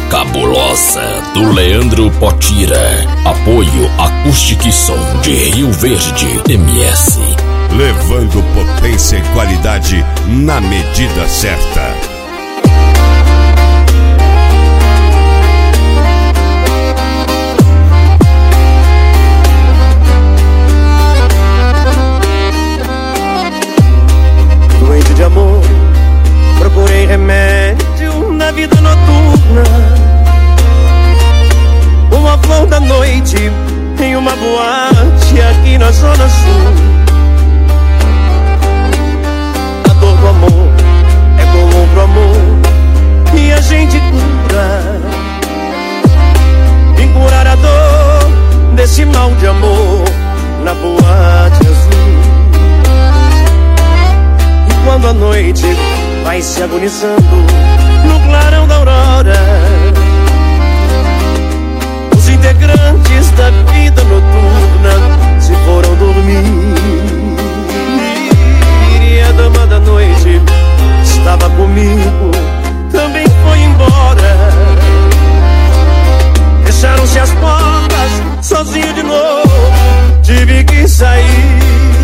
Cabulosa, do Leandro Potira. Apoio Acústica e Som de Rio Verde, MS. Levando potência e qualidade na medida certa. Doente de amor, procurei remédio na vida noturna. Uma flor da noite em uma boate aqui na Zona Sul. A dor do amor é comum pro amor e a gente cura. Vim curar a dor desse mal de amor na boate azul. E quando a noite vai se agonizando no clarão da aurora, os integrantes da vida noturna se foram dormir. E a dama da noite estava comigo, também foi embora. Fecharam-se as portas, sozinho de novo, tive que sair.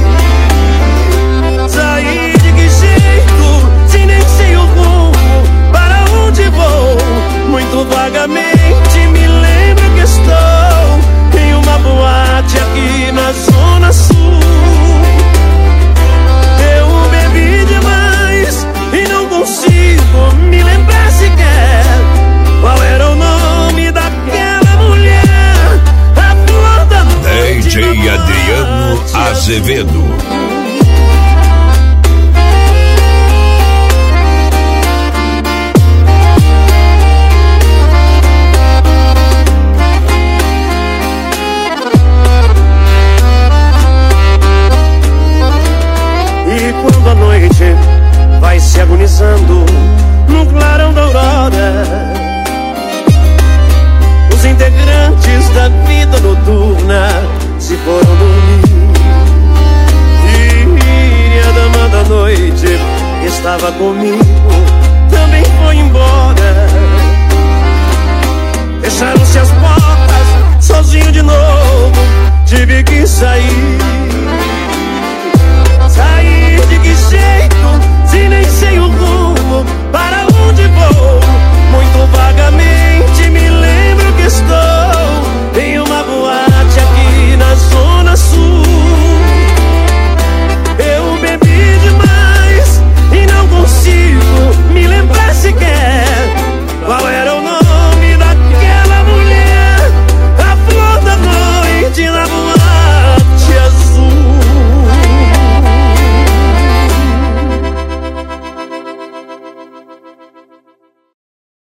Sair de que jeito, se nem sei o rumo, para onde vou? Muito vagamente me lembro que estou em uma boate aqui na Zona Sul. Eu bebi demais e não consigo me lembrar sequer qual era o nome daquela mulher. A flor da noite. DJ Adriano Azevedo. Quando a noite vai se agonizando no clarão da aurora, os integrantes da vida noturna se foram dormir. E a dama da noite que estava comigo também foi embora. Fecharam-se as portas, sozinho de novo, tive que sair.